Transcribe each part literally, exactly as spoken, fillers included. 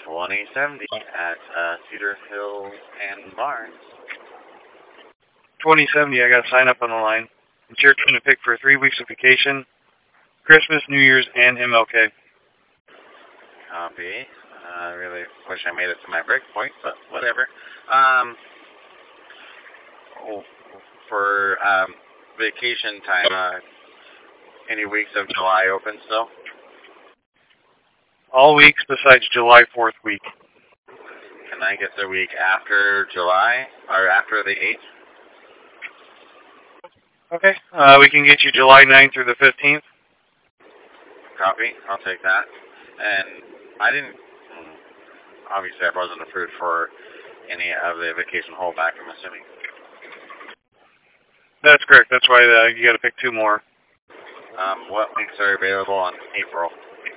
twenty seventy at uh, Cedar Hill and Barnes. twenty seventy, I got to sign up on the line. It's your turn to pick for three weeks of vacation, Christmas, New Year's, and M L K. Copy. I uh, really wish I made it to my break point, but whatever. Um, for um, vacation time, uh, any weeks of July open still? All weeks besides July fourth week. Can I get the week after July, or after the eighth? Okay. Uh, we can get you July ninth through the fifteenth. Copy. I'll take that. And I didn't, obviously I wasn't approved for any of the vacation holdback, I'm assuming. That's correct. That's why uh, you got to pick two more. Um, what weeks are available in April?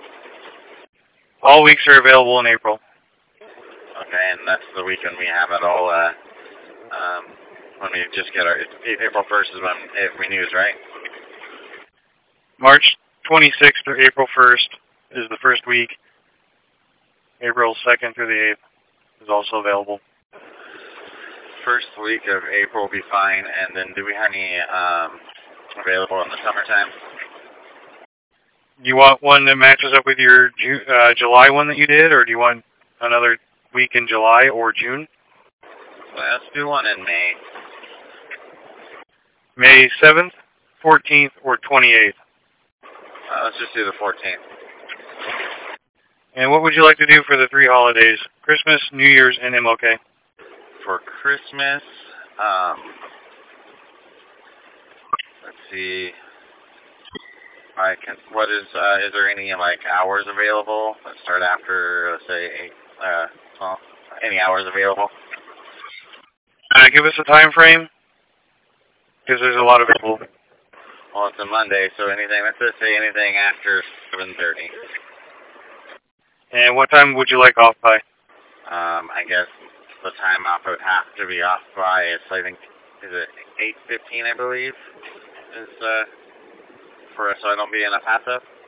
All weeks are available in April. Okay, and that's the weekend we have it all, uh, um, when we just get our, April first is when it renews, right? March twenty-sixth through April first is the first week. April second through the eighth is also available. First week of April will be fine, and then do we have any um, available in the summertime? You want one that matches up with your Ju uh, July one that you did, or do you want another week in July or June? Well, let's do one in May. May seventh, fourteenth, or twenty-eighth? Uh, let's just do the fourteenth. And what would you like to do for the three holidays? Christmas, New Year's, and M L K? For Christmas, um, let's see. I can. What is? Uh, is there any like hours available? Let's start after, let's say, eight. Uh, well, any hours available? Uh, give us a time frame, because there's a lot available. Well, it's a Monday, so anything. Let's just say anything after seven thirty. And what time would you like off by? Um, I guess the time off would have to be off by, it's, I think, is it eight fifteen, I believe, is, uh, for us so I don't be in a passive?